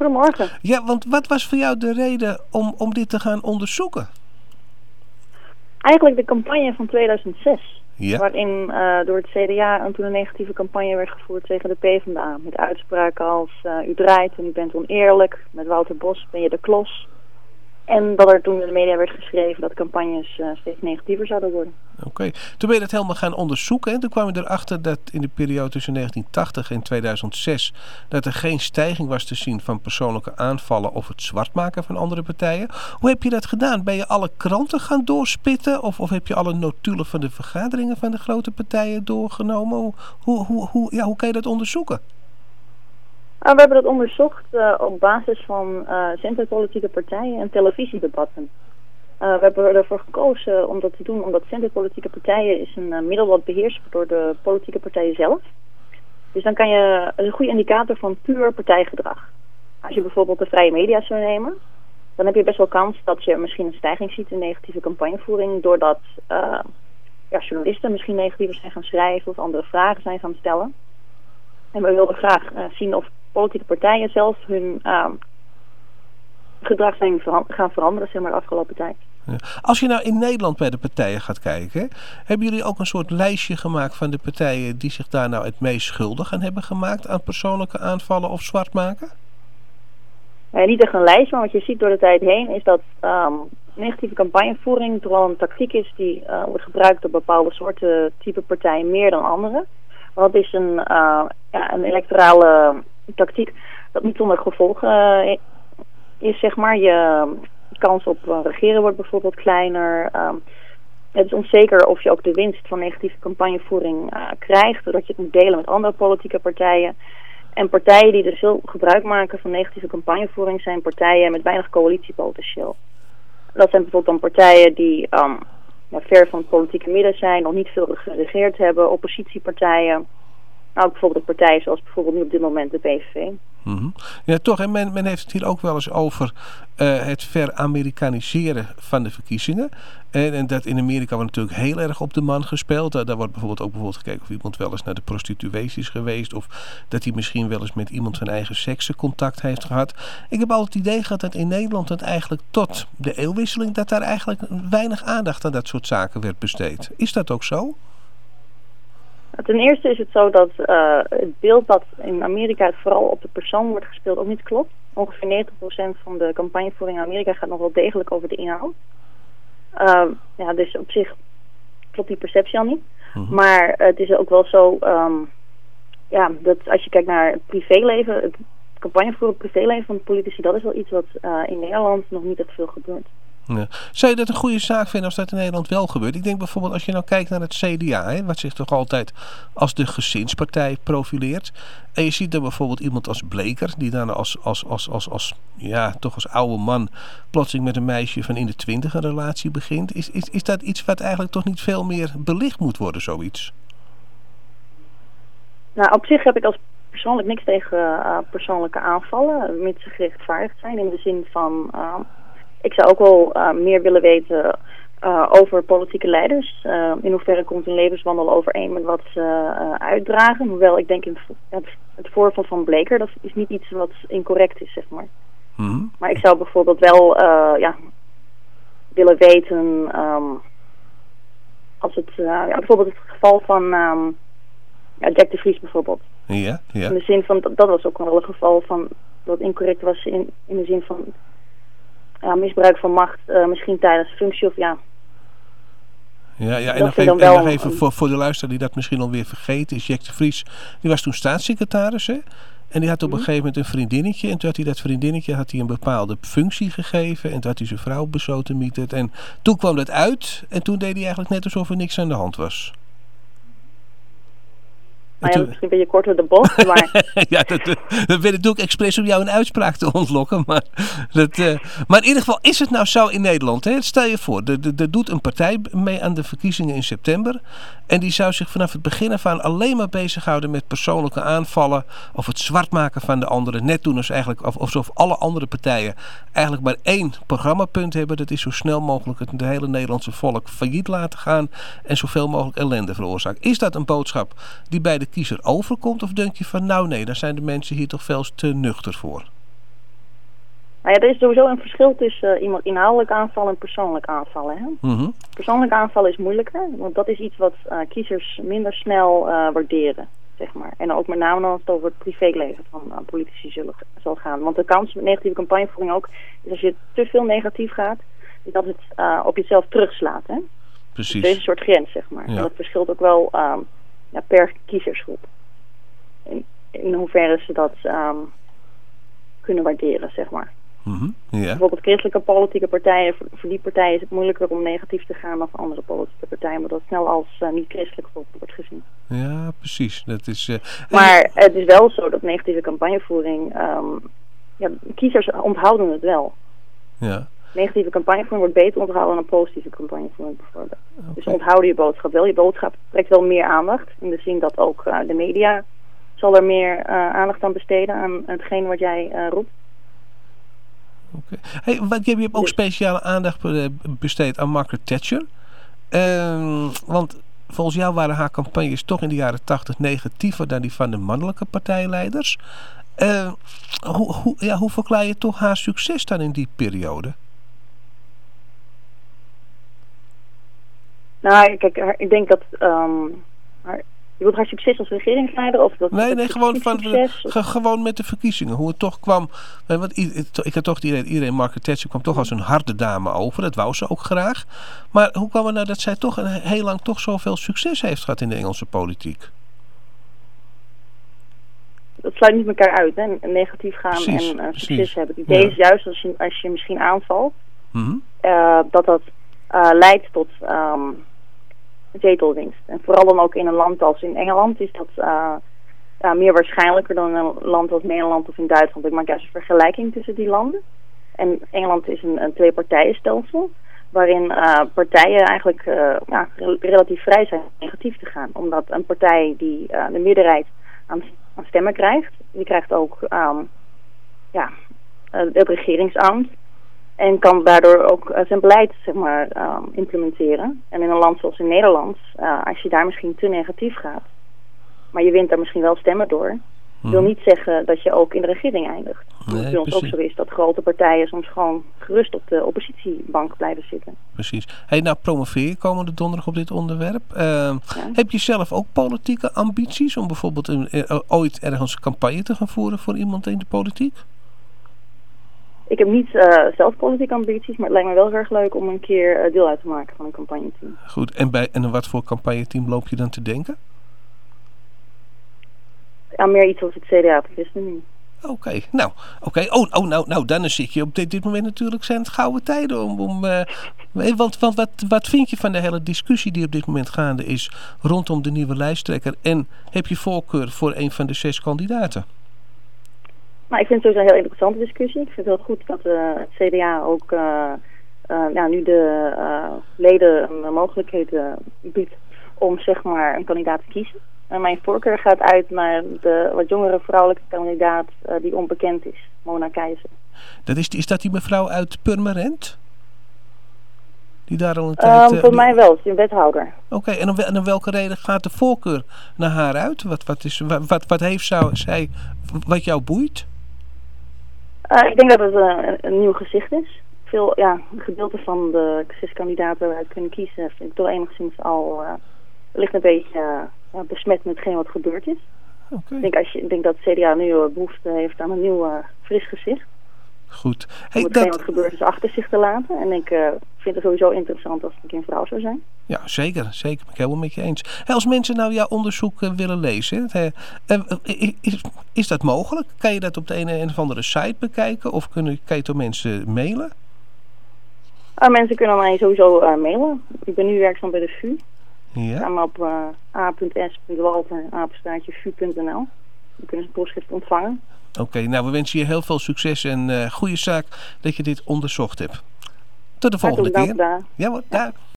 Goedemorgen. Ja, want wat was voor jou de reden om dit te gaan onderzoeken? Eigenlijk de campagne van 2006. Ja. Waarin door het CDA toen een negatieve campagne werd gevoerd tegen de PvdA. Met uitspraken als u draait en u bent oneerlijk. Met Wouter Bos ben je de klos. En dat er toen in de media werd geschreven dat campagnes steeds negatiever zouden worden. Oké. Toen ben je dat helemaal gaan onderzoeken. En toen kwam je erachter dat in de periode tussen 1980 en 2006... dat er geen stijging was te zien van persoonlijke aanvallen of het zwartmaken van andere partijen. Hoe heb je dat gedaan? Ben je alle kranten gaan doorspitten? Of heb je alle notulen van de vergaderingen van de grote partijen doorgenomen? Hoe kan je dat onderzoeken? We hebben dat onderzocht op basis van centrumpolitieke partijen en televisiedebatten. We hebben ervoor gekozen om dat te doen omdat centrumpolitieke partijen is een middel wat beheerst wordt door de politieke partijen zelf. Dus dan kan je een goede indicator van puur partijgedrag. Als je bijvoorbeeld de vrije media zou nemen, dan heb je best wel kans dat je misschien een stijging ziet in negatieve campagnevoering doordat journalisten misschien negatiever zijn gaan schrijven of andere vragen zijn gaan stellen. En we wilden graag zien of politieke partijen zelf hun gedrag zijn gaan veranderen, zeg maar, de afgelopen tijd. Ja. Als je nou in Nederland bij de partijen gaat kijken, hebben jullie ook een soort lijstje gemaakt van de partijen die zich daar nou het meest schuldig aan hebben gemaakt aan persoonlijke aanvallen of zwartmaken? Niet echt een lijst, maar wat je ziet door de tijd heen is dat negatieve campagnevoering toch wel een tactiek is die wordt gebruikt door bepaalde soorten type partijen meer dan andere. Want het is een electorale tactiek dat niet zonder gevolgen is, zeg maar. Je kans op regeren wordt bijvoorbeeld kleiner. Het is onzeker of je ook de winst van negatieve campagnevoering krijgt, doordat je het moet delen met andere politieke partijen. En partijen die dus veel gebruik maken van negatieve campagnevoering zijn partijen met weinig coalitiepotentieel. Dat zijn bijvoorbeeld dan partijen die ver van het politieke midden zijn, nog niet veel geregeerd hebben, oppositiepartijen. Nou, ook bijvoorbeeld partijen zoals bijvoorbeeld nu op dit moment de PVV. Mm-hmm. Ja, toch. En men heeft het hier ook wel eens over het ver-Amerikaniseren van de verkiezingen. En dat in Amerika wordt natuurlijk heel erg op de man gespeeld. Daar wordt bijvoorbeeld gekeken of iemand wel eens naar de prostituees is geweest. Of dat hij misschien wel eens met iemand van eigen sekse contact heeft gehad. Ik heb altijd het idee gehad dat in Nederland dat eigenlijk tot de eeuwwisseling dat daar eigenlijk weinig aandacht aan dat soort zaken werd besteed. Is dat ook zo? Ten eerste is het zo dat het beeld dat in Amerika vooral op de persoon wordt gespeeld ook niet klopt. Ongeveer 90% van de campagnevoering in Amerika gaat nog wel degelijk over de inhoud. Dus op zich klopt die perceptie al niet. Mm-hmm. Maar het is ook wel zo dat als je kijkt naar het privéleven, het campagnevoeren, het privéleven van de politici, dat is wel iets wat in Nederland nog niet echt veel gebeurt. Ja. Zou je dat een goede zaak vinden als dat in Nederland wel gebeurt? Ik denk bijvoorbeeld als je nou kijkt naar het CDA, wat zich toch altijd als de gezinspartij profileert. En je ziet dan bijvoorbeeld iemand als Bleker, die dan toch als oude man plotseling met een meisje van in de 20 een relatie begint. Is dat iets wat eigenlijk toch niet veel meer belicht moet worden, zoiets? Nou, op zich heb ik als persoonlijk niks tegen persoonlijke aanvallen, mits ze gerechtvaardigd zijn in de zin van ik zou ook wel meer willen weten over politieke leiders. In hoeverre komt hun levenswandel overeen met wat ze uitdragen. Hoewel ik denk het voorval van Bleker, dat is niet iets wat incorrect is, zeg maar. Mm-hmm. Maar ik zou bijvoorbeeld wel willen weten als het bijvoorbeeld het geval van Jack de Vries bijvoorbeeld. Ja. In de zin van, dat was ook wel een geval van dat incorrect was in de zin van misbruik van macht, misschien tijdens functie of Ja, en nog even voor de luisteraar die dat misschien alweer vergeten is. Jack de Vries, die was toen staatssecretaris, hè? En die had op een gegeven moment een vriendinnetje. En toen had hij dat vriendinnetje een bepaalde functie gegeven. En toen had hij zijn vrouw besodemieterd. En toen kwam dat uit. En toen deed hij eigenlijk net alsof er niks aan de hand was. Misschien een beetje kort door de bocht, maar ja, dat doe ik expres om jou een uitspraak te ontlokken. Maar in ieder geval is het nou zo in Nederland. Hè? Stel je voor, er doet een partij mee aan de verkiezingen in september. En die zou zich vanaf het begin af aan alleen maar bezighouden met persoonlijke aanvallen. Of het zwartmaken van de anderen. Net doen alsof alle andere partijen eigenlijk maar één programmapunt hebben. Dat is zo snel mogelijk het hele Nederlandse volk failliet laten gaan. En zoveel mogelijk ellende veroorzaken. Is dat een boodschap die bij de kiezer overkomt? Of denk je van nee, daar zijn de mensen hier toch veel te nuchter voor? Nou ja, er is sowieso een verschil tussen iemand inhoudelijk aanvallen en persoonlijk aanvallen. Hè? Mhm. Persoonlijk aanvallen is moeilijker, want dat is iets wat kiezers minder snel waarderen, zeg maar. En ook met name als het over het privéleven van politici zal gaan. Want de kans met negatieve campagnevoering ook is als je te veel negatief gaat, is dat het op jezelf terugslaat. Hè? Precies. Dus er is een soort grens, zeg maar. Ja. En dat verschilt ook wel per kiezersgroep. In hoeverre ze dat kunnen waarderen, zeg maar. Mhm. Ja. Bijvoorbeeld christelijke politieke partijen, voor die partijen is het moeilijker om negatief te gaan dan voor andere politieke partijen, omdat dat snel als niet-christelijk wordt gezien. Ja, precies. Dat is, Maar het is wel zo dat negatieve campagnevoering, kiezers onthouden het wel. Ja. Negatieve campagnevoering wordt beter onthouden dan positieve campagnevoering bijvoorbeeld. Okay. Dus onthouden je boodschap wel. Je boodschap trekt wel meer aandacht, in de zin dat ook de media zal er meer aandacht aan besteden, aan hetgeen wat jij roept. Okay. Hey, je hebt ook speciale aandacht besteed aan Margaret Thatcher. Want volgens jou waren haar campagnes toch in de jaren 80 negatiever dan die van de mannelijke partijleiders. Hoe verklaar je toch haar succes dan in die periode? Nou, kijk, ik denk dat je wilt haar succes als regeringsleider of dat? Nee, gewoon met de verkiezingen. Hoe het toch kwam. Want ik had toch het idee, iedereen, Margaret Thatcher kwam toch als een harde dame over. Dat wou ze ook graag. Maar hoe kwam het nou dat zij toch heel lang toch zoveel succes heeft gehad in de Engelse politiek? Dat sluit niet elkaar uit, hè? Negatief gaan precies, en succes hebben. Het idee is juist als je misschien aanvalt, dat leidt tot zetelwinst. En vooral dan ook in een land als in Engeland is dat meer waarschijnlijker dan in een land als Nederland of in Duitsland. Ik maak juist een vergelijking tussen die landen. En Engeland is een twee-partijenstelsel, waarin partijen eigenlijk relatief vrij zijn om negatief te gaan. Omdat een partij die de meerderheid aan stemmen krijgt, die krijgt ook het regeringsambt. En kan daardoor ook zijn beleid, zeg maar, implementeren. En in een land zoals in Nederland, als je daar misschien te negatief gaat, maar je wint daar misschien wel stemmen door, wil niet zeggen dat je ook in de regering eindigt. Nee, bij ons ook zo is dat grote partijen soms gewoon gerust op de oppositiebank blijven zitten. Precies. Hey, nou promoveer je komende donderdag op dit onderwerp. Heb je zelf ook politieke ambities om bijvoorbeeld ooit ergens campagne te gaan voeren voor iemand in de politiek? Ik heb niet zelf politieke ambities, maar het lijkt me wel heel erg leuk om een keer deel uit te maken van een campagneteam. Goed, en wat voor campagneteam loop je dan te denken? Ja, meer iets als het CDA of de ChristenUnie. Oké. Nou, dan zit je op dit moment natuurlijk zijn het gouden tijden want wat vind je van de hele discussie die op dit moment gaande is rondom de nieuwe lijsttrekker en heb je voorkeur voor een van de 6 kandidaten? Nou, ik vind het sowieso een heel interessante discussie. Ik vind het heel goed dat het CDA ook nu de leden een mogelijkheid biedt om zeg maar een kandidaat te kiezen. Mijn voorkeur gaat uit naar de wat jongere vrouwelijke kandidaat die onbekend is, Mona Keizer. Is dat die mevrouw uit Purmerend? Die daar al een tijd... Voor mij wel, is een wethouder. Oké, en om welke reden gaat de voorkeur naar haar uit? Wat heeft zij wat jou boeit? Ik denk dat het een nieuw gezicht is. Een gedeelte van de kandidaten waaruit kunnen kiezen vind ik toch enigszins al ligt een beetje besmet met hetgeen wat gebeurd is. Okay. Ik denk dat het CDA nu behoefte heeft aan een nieuw fris gezicht. Goed. Om hetgeen wat gebeurd is achter zich te laten. En ik vind het sowieso interessant als het een keer een vrouw zou zijn. Ja, zeker. Ben ik helemaal met je eens. Als mensen nou jouw onderzoek willen lezen, is dat mogelijk? Kan je dat op de een of andere site bekijken? Of kan je het door mensen mailen? Mensen kunnen mij sowieso mailen. Ik ben nu werkzaam bij de VU. Ja. Ga maar op a.s.walter@vu.nl. Dan kunnen ze een postschrift ontvangen. Oké, nou we wensen je heel veel succes en goede zaak dat je dit onderzocht hebt. Tot de volgende keer. Dank. Ja hoor, dag.